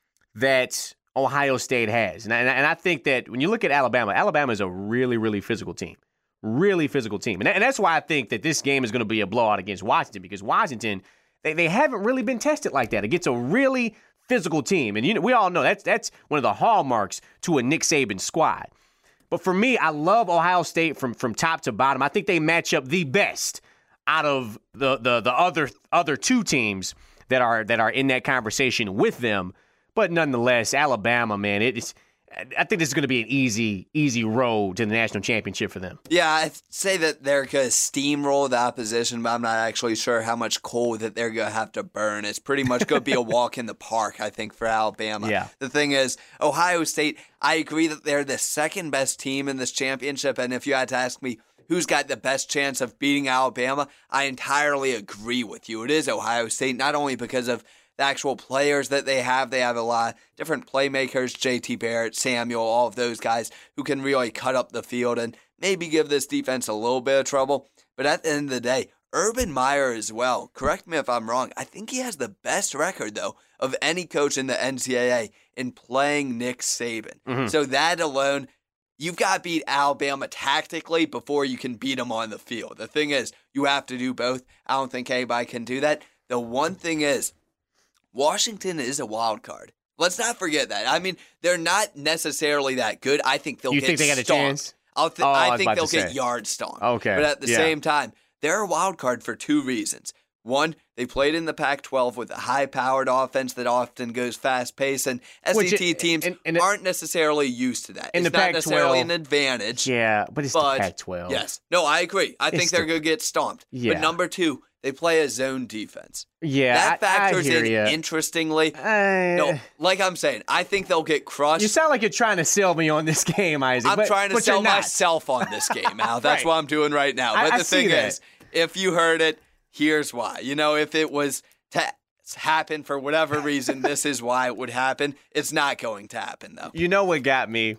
S2: that Ohio State has. And I, and I think that when you look at Alabama, Alabama is a really, really physical team. Really physical team. And, and that's why I think that this game is going to be a blowout against Washington, because Washington, they, they haven't really been tested like that against a really physical team. And you know, we all know that's that's one of the hallmarks to a Nick Saban squad. But for me, I love Ohio State from, from top to bottom. I think they match up the best out of the the the other other two teams that are that are in that conversation with them. But nonetheless, Alabama, man, it's I think this is going to be an easy easy road to the national championship for them.
S4: Yeah, I'd say that they're going to steamroll the opposition, but I'm not actually sure how much coal that they're going to have to burn. It's pretty much going to be a walk in the park, I think, for Alabama.
S2: Yeah.
S4: The thing is, Ohio State, I agree that they're the second best team in this championship, and if you had to ask me who's got the best chance of beating Alabama, I entirely agree with you. It is Ohio State, not only because of the actual players that they have. They have a lot of different playmakers, J T Barrett, Samuel, all of those guys who can really cut up the field and maybe give this defense a little bit of trouble. But at the end of the day, Urban Meyer as well, correct me if I'm wrong, I think he has the best record, though, of any coach in the N C double A in playing Nick Saban. Mm-hmm. So that alone, you've got to beat Alabama tactically before you can beat them on the field. The thing is, you have to do both. I don't think anybody can do that. The one thing is, Washington is a wild card. Let's not forget that. I mean, they're not necessarily that good. I think they'll
S2: you
S4: get
S2: think they got a
S4: stomped.
S2: chance?
S4: I'll th-
S2: oh,
S4: I,
S2: I
S4: think they'll get
S2: say.
S4: yard stomped.
S2: Okay.
S4: But at the
S2: yeah.
S4: same time, they're a wild card for two reasons. One, they played in the Pac twelve with a high-powered offense that often goes fast-paced, and S E C Which, teams and, and aren't necessarily used to that.
S2: In
S4: it's
S2: the
S4: not
S2: Pac twelve,
S4: necessarily an advantage.
S2: Yeah, but it's
S4: but,
S2: the Pac twelve.
S4: Yes. No, I agree. I
S2: it's
S4: think they're
S2: the,
S4: going to get stomped.
S2: Yeah.
S4: But number two, they play a zone defense.
S2: Yeah,
S4: that factors
S2: I, I hear
S4: in
S2: ya.
S4: interestingly.
S2: Uh,
S4: no, like I'm saying, I think they'll get crushed.
S2: You sound like you're trying to sell me on this game, Isaac.
S4: I'm
S2: but,
S4: trying to
S2: but
S4: sell myself on this game, Al. That's
S2: right.
S4: what I'm doing right now. But
S2: I,
S4: the
S2: I
S4: thing
S2: see
S4: is, if you heard it, here's why. You know, if it was to happen for whatever reason, this is why it would happen. It's not going to happen, though.
S2: You know what got me?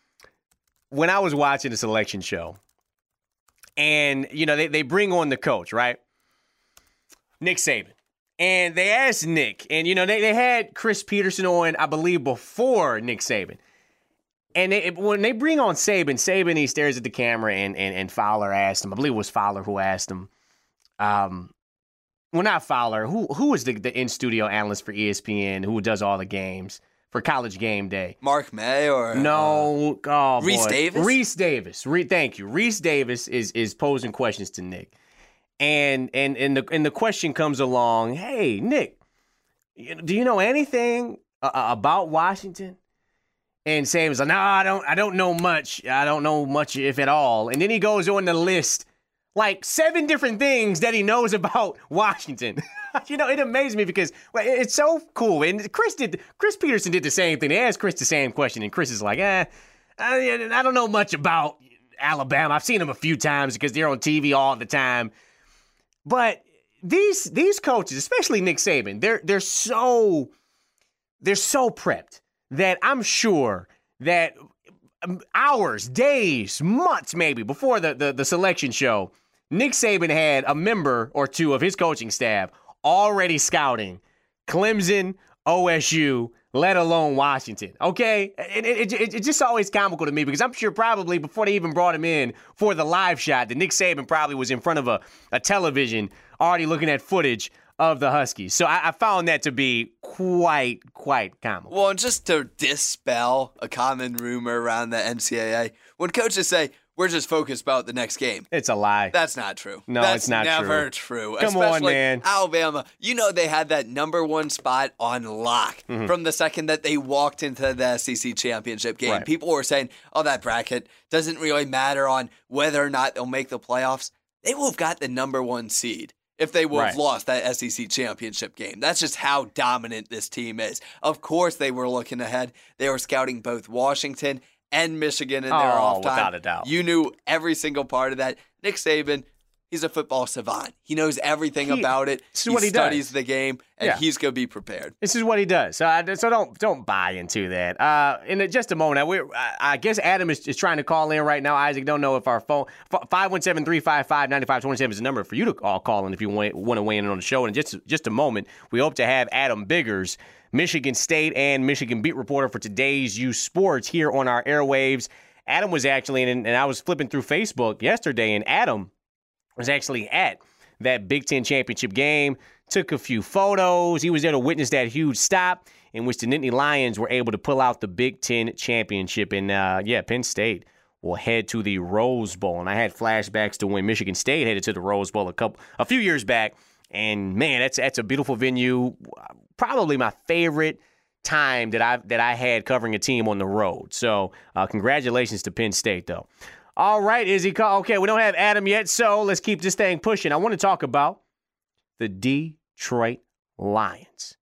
S2: When I was watching the selection show, and, you know, they, they bring on the coach, right? Nick Saban. And they asked Nick, and, you know, they, they had Chris Peterson on, I believe, before Nick Saban. And they, when they bring on Saban, Saban, he stares at the camera, and, and, and Fowler asked him, I believe it was Fowler who asked him, um, well, not Fowler, who who was the, the in-studio analyst for E S P N who does all the games for College Game Day?
S4: Mark May or?
S2: No, uh, oh,
S4: Reese
S2: boy.
S4: Davis?
S2: Reese Davis. Re- thank you. Reese Davis is is posing questions to Nick. And and and the and the question comes along, hey, Nick, do you know anything uh, about Washington? And Saban's like, no, I don't I don't know much. I don't know much, if at all. And then he goes on the list, like seven different things that he knows about Washington. You know, it amazed me because well, it's so cool. And Chris did Chris Peterson did the same thing. They asked Chris the same question, and Chris is like, eh, I, I don't know much about Alabama. I've seen them a few times because they're on T V all the time. But these these coaches, especially Nick Saban, they're they're so they're so prepped that I'm sure that hours, days, months maybe before the, the, the selection show, Nick Saban had a member or two of his coaching staff already scouting Clemson, O S U, let alone Washington, okay? It, it, it, it's just always comical to me because I'm sure probably before they even brought him in for the live shot, that Nick Saban probably was in front of a, a television already looking at footage of the Huskies. So I, I found that to be quite, quite comical.
S4: Well, and just to dispel a common rumor around the N C double A, when coaches say, we're just focused about the next game.
S2: It's a lie.
S4: That's not true.
S2: No,
S4: That's
S2: it's not
S4: never
S2: true.
S4: true.
S2: Come
S4: Especially
S2: on, man.
S4: Alabama, you know they had that number one spot on lock mm-hmm. from the second that they walked into the S E C championship game.
S2: Right.
S4: People were saying, oh, that bracket doesn't really matter on whether or not they'll make the playoffs. They will have got the number one seed if they would have
S2: right.
S4: lost that S E C championship game. That's just how dominant this team is. Of course they were looking ahead. They were scouting both Washington and Michigan in their
S2: oh,
S4: off time.
S2: Without a doubt.
S4: You knew every single part of that. Nick Saban, he's a football savant. He knows everything
S2: he,
S4: about it.
S2: This is
S4: he
S2: what he
S4: studies
S2: does.
S4: the game, and
S2: yeah.
S4: he's going to be prepared.
S2: This is what he does. So, I, so don't don't buy into that. Uh, in just a moment, we I guess Adam is, is trying to call in right now. Isaac, don't know if our phone five one seven, three five five, nine five two seven is the number for you to all call in if you want, want to weigh in on the show. And in just just a moment, we hope to have Adam Biggers, Michigan State and Michigan beat reporter for today's U Sports, here on our airwaves. Adam was actually, and, and I was flipping through Facebook yesterday, and Adam was actually at that Big Ten championship game, took a few photos. He was there to witness that huge stop in which the Nittany Lions were able to pull out the Big Ten championship. And, uh, yeah, Penn State will head to the Rose Bowl. And I had flashbacks to when Michigan State headed to the Rose Bowl a couple, a few years back. And, man, that's that's a beautiful venue. Probably my favorite time that I that I had covering a team on the road. So uh, congratulations to Penn State, though. All right, Izzy. Okay, we don't have Adam yet, so let's keep this thing pushing. I want to talk about the Detroit Lions.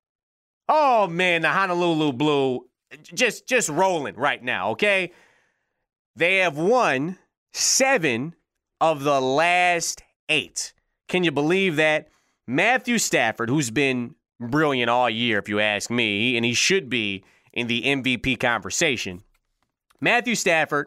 S2: Oh, man, the Honolulu Blue just, just rolling right now, okay? They have won seven of the last eight. Can you believe that? Matthew Stafford, who's been brilliant all year, if you ask me, and he should be in the M V P conversation. Matthew Stafford,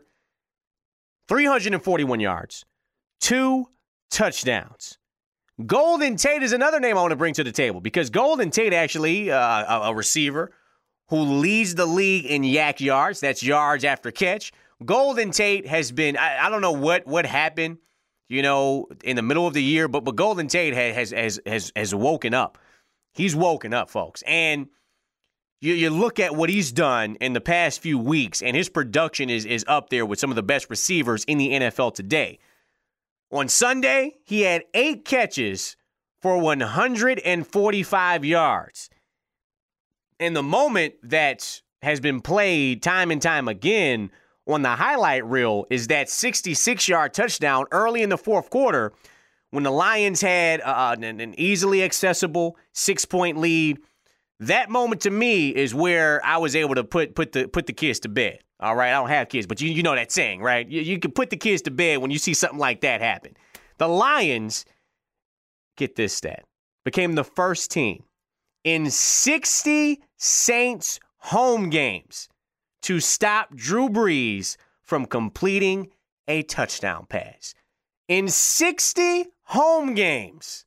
S2: three hundred forty-one yards, two touchdowns. Golden Tate is another name I want to bring to the table because Golden Tate actually, uh, a, a receiver who leads the league in yak yards. That's yards after catch. Golden Tate has been, I, I don't know what, what happened, you know, in the middle of the year, but, but Golden Tate has, has, has, has woken up. He's woken up, folks. And you, you look at what he's done in the past few weeks, and his production is, is up there with some of the best receivers in the N F L today. On Sunday, he had eight catches for one hundred forty-five yards. And the moment that has been played time and time again on the highlight reel is that sixty-six-yard touchdown early in the fourth quarter when the Lions had uh, an, an easily accessible six-point lead. That moment to me is where I was able to put put the put the kids to bed. All right, I don't have kids, but you you know that saying, right? You, you can put the kids to bed when you see something like that happen. The Lions, get this stat, became the first team in sixty Saints home games to stop Drew Brees from completing a touchdown pass. In sixty home games.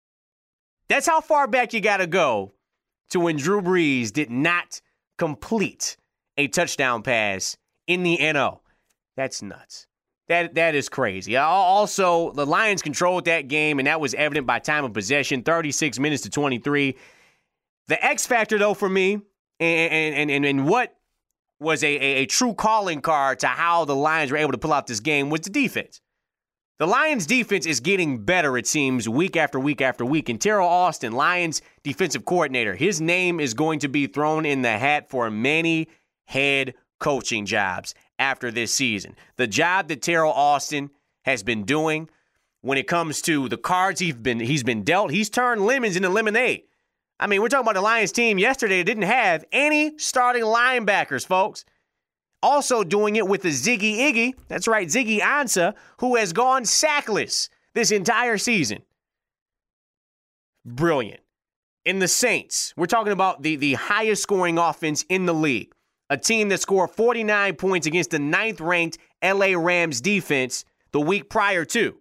S2: That's how far back you got to go to when Drew Brees did not complete a touchdown pass in the N O. That's nuts. That That is crazy. Also, the Lions controlled that game, and that was evident by time of possession, thirty-six minutes to twenty-three. The X factor, though, for me, and, and, and, and what was a, a, a true calling card to how the Lions were able to pull out this game was the defense. The Lions defense is getting better, it seems, week after week after week. And Teryl Austin, Lions defensive coordinator, his name is going to be thrown in the hat for many head coaching jobs after this season. The job that Teryl Austin has been doing when it comes to the cards he's been he's been dealt, he's turned lemons into lemonade. I mean, we're talking about the Lions team yesterday that didn't have any starting linebackers, folks. Also doing it with the Ziggy Iggy, that's right, Ziggy Ansah, who has gone sackless this entire season. Brilliant. In the Saints, we're talking about the, the highest scoring offense in the league. A team that scored forty-nine points against the ninth-ranked L A Rams defense the week prior to.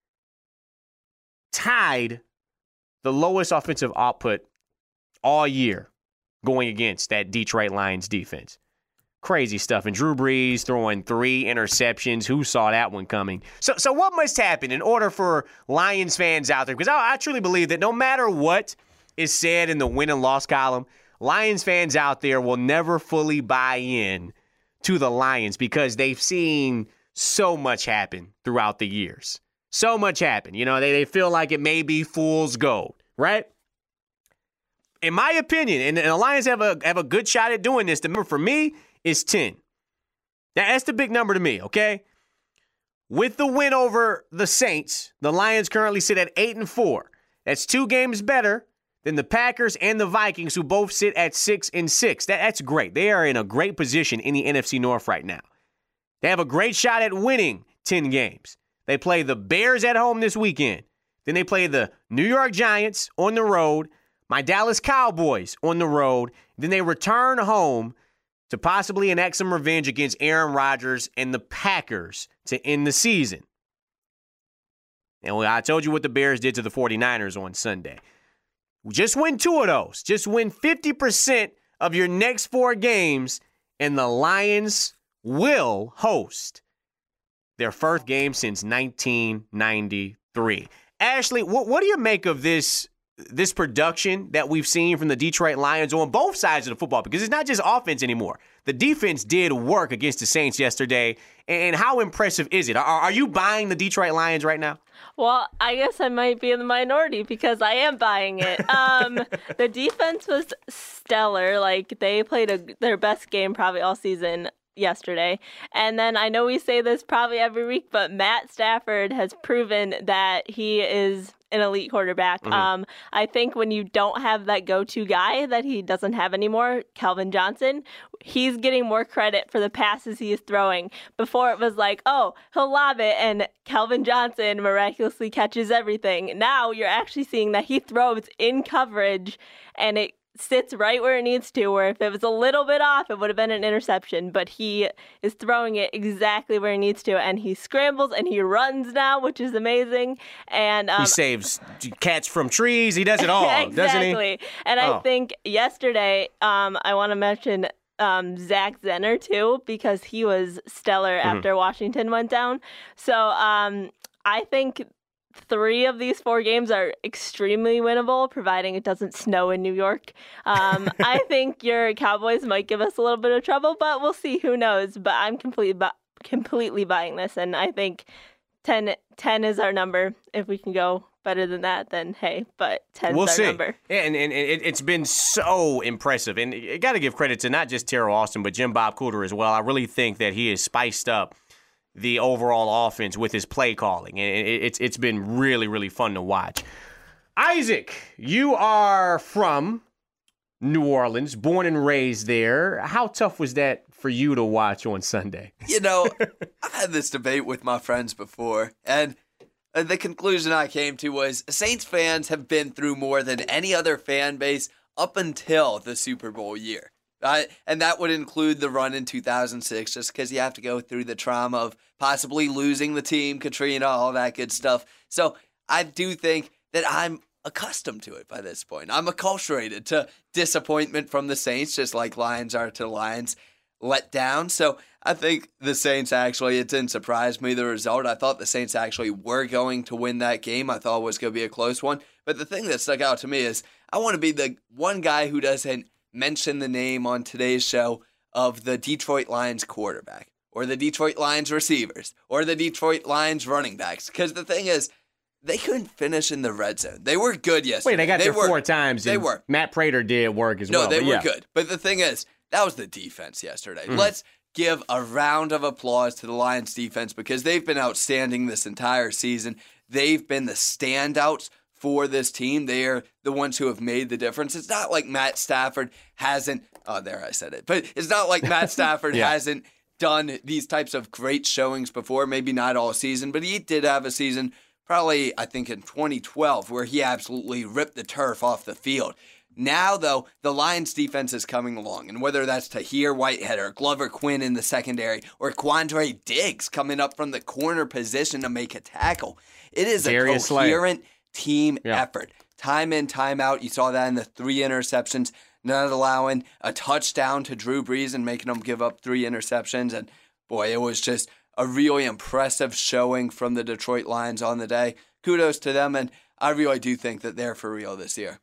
S2: Tied the lowest offensive output all year going against that Detroit Lions defense. Crazy stuff. And Drew Brees throwing three interceptions. Who saw that one coming? So so what must happen in order for Lions fans out there? Because I, I truly believe that no matter what is said in the win and loss column, Lions fans out there will never fully buy in to the Lions because they've seen so much happen throughout the years. So much happen. You know, they, they feel like it may be fool's gold, right? In my opinion, and the Lions have a have a good shot at doing this. The number for me is ten. Now, that's the big number to me, okay? With the win over the Saints, the Lions currently sit at eight and four. That's two games better than the Packers and the Vikings, who both sit at six and six. That, that's great. They are in a great position in the N F C North right now. They have a great shot at winning ten games. They play the Bears at home this weekend. Then they play the New York Giants on the road, my Dallas Cowboys on the road. Then they return home to possibly enact some revenge against Aaron Rodgers and the Packers to end the season. And I told you what the Bears did to the forty-niners on Sunday. Just win two of those. Just win fifty percent of your next four games, and the Lions will host their first game since nineteen ninety-three. Ashley, what, what do you make of this this production that we've seen from the Detroit Lions on both sides of the football? Because it's not just offense anymore. The defense did work against the Saints yesterday. And how impressive is it? Are, are you buying the Detroit Lions right now?
S6: Well, I guess I might be in the minority because I am buying it. Um, the defense was stellar. Like, they played a, their best game probably all season yesterday. And then I know we say this probably every week, but Matt Stafford has proven that he is an elite quarterback. Mm-hmm. Um, I think when you don't have that go-to guy that he doesn't have anymore, Calvin Johnson, he's getting more credit for the passes he is throwing. Before it was like, oh, he'll lob it and Calvin Johnson miraculously catches everything. Now you're actually seeing that he throws in coverage and it sits right where it needs to, where if it was a little bit off, it would have been an interception, but he is throwing it exactly where he needs to, and he scrambles and he runs now, which is amazing. And um,
S2: he saves cats from trees. He does it all,
S6: exactly.
S2: doesn't he?
S6: And
S2: oh.
S6: I think yesterday, um, I want to mention um, Zach Zenner, too, because he was stellar mm-hmm. after Washington went down. So um, I think three of these four games are extremely winnable, providing it doesn't snow in New York. Um, I think your Cowboys might give us a little bit of trouble, but we'll see. Who knows? But I'm completely, bu- completely buying this, and I think ten, ten is our number. If we can go better than that, then hey, but ten's
S2: we'll
S6: our
S2: see.
S6: number.
S2: Yeah, and, and it, it's been so impressive. And you got to give credit to not just Teryl Austin, but Jim Bob Cooter as well. I really think that he has spiced up the overall offense with his play calling. And it's it's been really, really fun to watch. Isaac, you are from New Orleans, born and raised there. How tough was that for you to watch on Sunday?
S4: You know, I've had this debate with my friends before, and the conclusion I came to was Saints fans have been through more than any other fan base up until the Super Bowl year. Uh, and that would include the run in two thousand six, just because you have to go through the trauma of possibly losing the team, Katrina, all that good stuff. So I do think that I'm accustomed to it by this point. I'm acculturated to disappointment from the Saints, just like Lions are to Lions let down. So I think the Saints actually, it didn't surprise me, the result. I thought the Saints actually were going to win that game. I thought it was going to be a close one. But the thing that stuck out to me is I want to be the one guy who doesn't mention the name on today's show of the Detroit Lions quarterback, or the Detroit Lions receivers or the Detroit Lions running backs. Because the thing is, they couldn't finish in the red zone. They were good yesterday.
S2: Wait, they got
S4: they
S2: there
S4: were,
S2: four times.
S4: They
S2: and
S4: were.
S2: Matt Prater did work as
S4: no,
S2: well.
S4: No, they
S2: but
S4: were
S2: yeah.
S4: good. But the thing is, that was the defense yesterday.
S2: Mm.
S4: Let's give a round of applause to the Lions defense because they've been outstanding this entire season. They've been the standouts for this team. They are the ones who have made the difference. It's not like Matt Stafford hasn't, oh, there I said it, but it's not like Matt Stafford
S2: yeah.
S4: hasn't done these types of great showings before, maybe not all season, but he did have a season probably, I think, in twenty twelve where he absolutely ripped the turf off the field. Now, though, the Lions defense is coming along, and whether that's Tahir Whitehead or Glover Quinn in the secondary or Quandre Diggs coming up from the corner position to make a tackle, it is
S2: Darius
S4: a coherent
S2: Slay.
S4: team
S2: yeah.
S4: effort. Time in, time out. You saw that in the three interceptions, not allowing a touchdown to Drew Brees and making him give up three interceptions. And, boy, it was just a really impressive showing from the Detroit Lions on the day. Kudos to them, and I really do think that they're for real this year.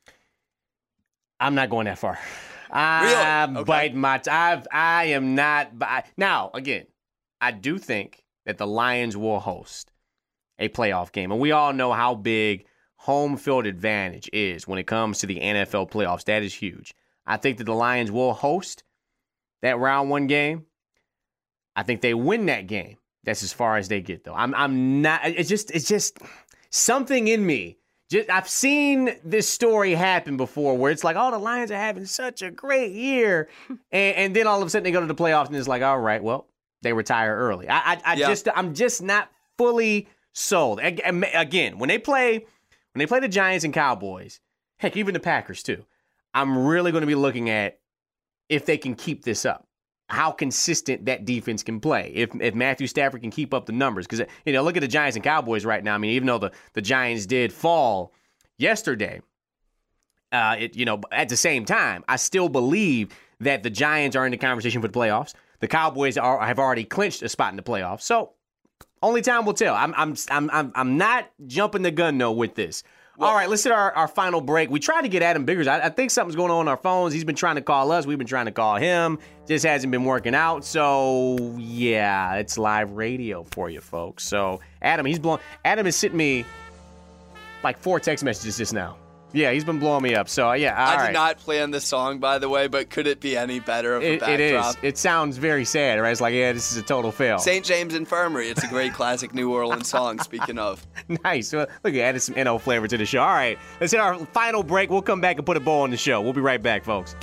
S2: I'm not going that far. I
S4: really? Okay.
S2: bite my t- I've, I am not. I, now, again, I do think that the Lions will host a playoff game. And we all know how big home field advantage is when it comes to the N F L playoffs. That is huge. I think that the Lions will host that round one game. I think they win that game. That's as far as they get, though. I'm I'm not. It's just it's just something in me. Just, I've seen this story happen before where it's like, oh, the Lions are having such a great year. And, and then all of a sudden they go to the playoffs and it's like, all right, well, they retire early. I, I, I
S4: yeah.
S2: just, I'm just not fully sold. Again, when they play, when they play the Giants and Cowboys, heck, even the Packers too, I'm really going to be looking at if they can keep this up. How consistent that defense can play. If if Matthew Stafford can keep up the numbers. Because, you know, look at the Giants and Cowboys right now. I mean, even though the, the Giants did fall yesterday, uh, it, you know, at the same time, I still believe that the Giants are in the conversation for the playoffs. The Cowboys are, have already clinched a spot in the playoffs. So only time will tell. I'm I'm I'm I'm, I'm not jumping the gun, though, with this. Well, all right, let's hit our, our final break. We tried to get Adam Biggers. I, I think something's going on on our phones. He's been trying to call us. We've been trying to call him. Just hasn't been working out. So, yeah, it's live radio for you, folks. So, Adam, he's blowing. Adam has sent me like four text messages just now. Yeah, he's been blowing me up. So, yeah, all
S4: I
S2: right.
S4: did not plan this song, by the way, but could it be any better of a
S2: it,
S4: backdrop?
S2: It is. It sounds very sad, right? It's like, yeah, this is a total fail.
S4: Saint James Infirmary. It's a great classic New Orleans song, speaking of.
S2: Nice. Well, look, added some N O flavor to the show. All right, let's hit our final break. We'll come back and put a bow on the show. We'll be right back, folks.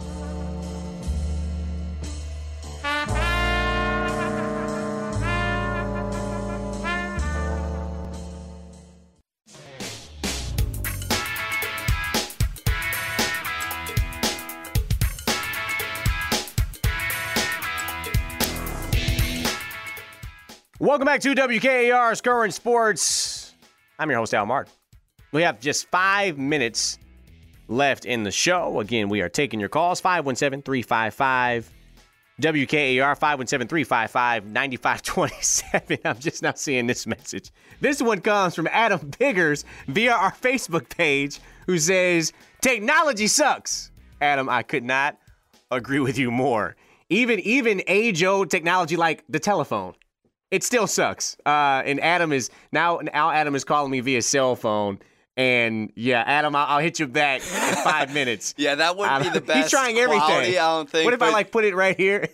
S2: Welcome back to W K A R's Current Sports. I'm your host, Al Martin. We have just five minutes left in the show. Again, we are taking your calls. five one seven, three five five, W K A R, five one seven, three five five, nine five two seven. I'm just now seeing this message. This one comes from Adam Biggers via our Facebook page, who says, technology sucks. Adam, I could not agree with you more. Even, even age-old technology like the telephone. It still sucks. Uh, and Adam is now, now Adam is calling me via cell phone. And yeah, Adam, I'll, I'll hit you back in five minutes.
S4: Yeah, that wouldn't be the best.
S2: He's trying everything.
S4: Quality, I don't think.
S2: What if
S4: but...
S2: I like put it right here?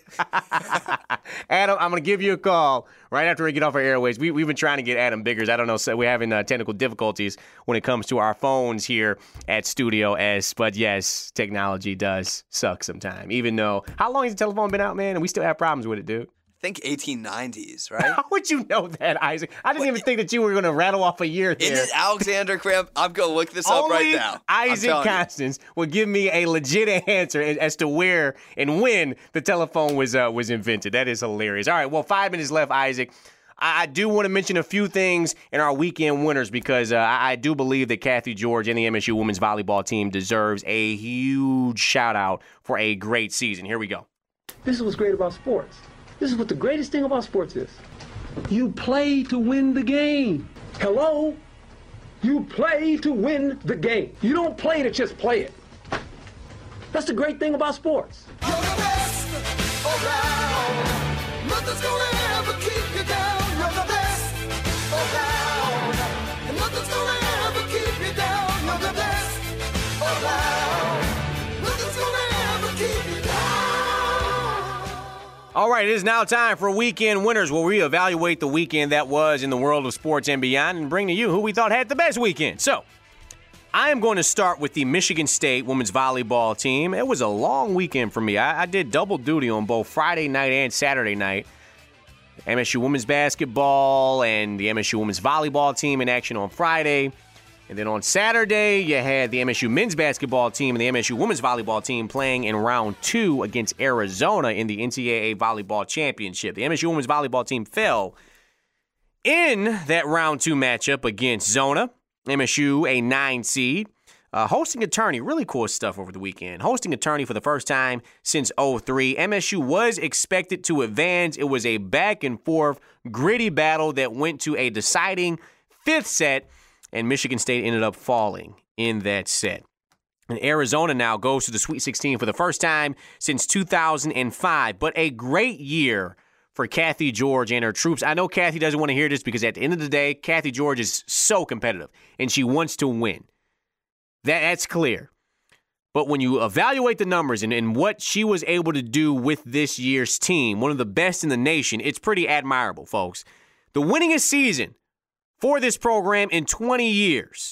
S2: Adam, I'm gonna give you a call right after we get off our airways. We we've been trying to get Adam Biggers. I don't know, so we're having uh, technical difficulties when it comes to our phones here at Studio S. But yes, technology does suck sometimes. Even though, how long has the telephone been out, man? And we still have problems with it, dude.
S4: I think eighteen nineties, right?
S2: How would you know that, Isaac? I didn't what, even think that you were going to rattle off a year there.
S4: Isn't it Alexander Graham? I'm going to look this
S2: Only
S4: up right now.
S2: Isaac Constance will give me a legit answer as to where and when the telephone was uh, was invented. That is hilarious. All right, well, five minutes left, Isaac. I, I do want to mention a few things in our weekend winners because uh, I, I do believe that Kathy George and the M S U women's volleyball team deserves a huge shout-out for a great season. Here we go.
S7: This is what's great about sports. This is what the greatest thing about sports is. You play to win the game. Hello? You play to win the game. You don't play to just play it. That's the great thing about sports. You're the best around. Nothing's gonna
S2: All right, it is now time for Weekend Winners, where we evaluate the weekend that was in the world of sports and beyond and bring to you who we thought had the best weekend. So, I am going to start with the Michigan State women's volleyball team. It was a long weekend for me. I, I did double duty on both Friday night and Saturday night. M S U women's basketball and the M S U women's volleyball team in action on Friday. And then on Saturday, you had the M S U men's basketball team and the M S U women's volleyball team playing in round two against Arizona in the N C double A volleyball championship. The M S U women's volleyball team fell in that round two matchup against Zona. M S U, a nine seed. Uh, hosting attorney, really cool stuff over the weekend. Hosting attorney for the first time since oh three. M S U was expected to advance. It was a back and forth, gritty battle that went to a deciding fifth set. And Michigan State ended up falling in that set. And Arizona now goes to the Sweet sixteen for the first time since two thousand five. But a great year for Kathy George and her troops. I know Kathy doesn't want to hear this because at the end of the day, Kathy George is so competitive and she wants to win. That, that's clear. But when you evaluate the numbers and, and what she was able to do with this year's team, one of the best in the nation, it's pretty admirable, folks. The winningest season for this program in twenty years.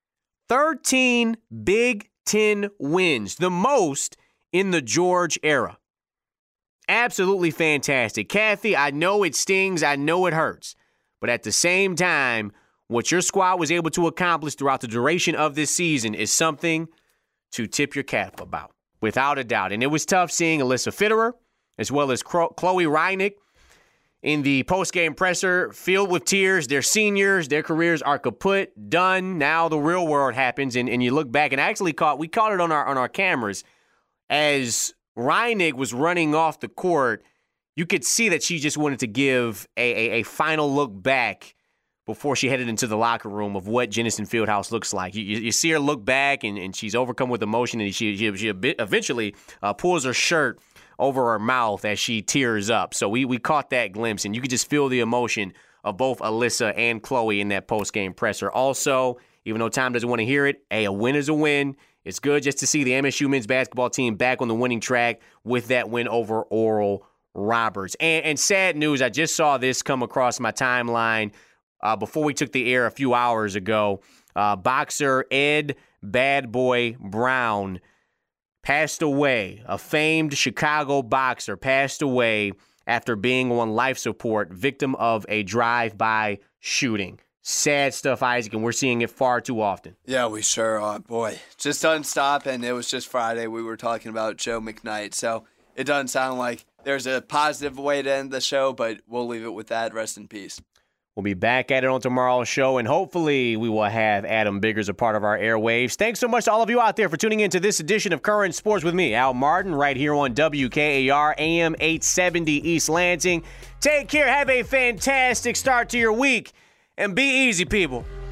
S2: thirteen Big Ten wins, the most in the George era. Absolutely fantastic. Kathy, I know it stings, I know it hurts, but at the same time, what your squad was able to accomplish throughout the duration of this season is something to tip your cap about, without a doubt. And it was tough seeing Alyssa Fitterer, as well as Chloe Reinick, in the post-game presser, filled with tears. They're seniors. Their careers are kaput, done. Now the real world happens, and, and you look back, and I actually caught, we caught it on our on our cameras. As Reinick was running off the court, you could see that she just wanted to give a, a, a final look back before she headed into the locker room of what Jenison Fieldhouse looks like. You, you, you see her look back, and, and she's overcome with emotion, and she, she, she eventually uh, pulls her shirt over her mouth as she tears up. So we we caught that glimpse, and you could just feel the emotion of both Alyssa and Chloe in that post-game presser. Also, even though Tom doesn't want to hear it, hey, a win is a win. It's good just to see the M S U men's basketball team back on the winning track with that win over Oral Roberts. And, and sad news, I just saw this come across my timeline uh, before we took the air a few hours ago. Uh, boxer Ed Bad Boy Brown passed away. A famed Chicago boxer passed away after being on life support, victim of a drive-by shooting. Sad stuff, Isaac, and we're seeing it far too often.
S4: Yeah, we sure are. Boy, just doesn't stop, and it was just Friday. We were talking about Joe McKnight, so it doesn't sound like there's a positive way to end the show, but we'll leave it with that. Rest in peace.
S2: We'll be back at it on tomorrow's show, and hopefully we will have Adam Biggers a part of our airwaves. Thanks so much to all of you out there for tuning in to this edition of Current Sports with me, Al Martin, right here on W K A R, A M eight seventy East Lansing. Take care. Have a fantastic start to your week, and be easy, people.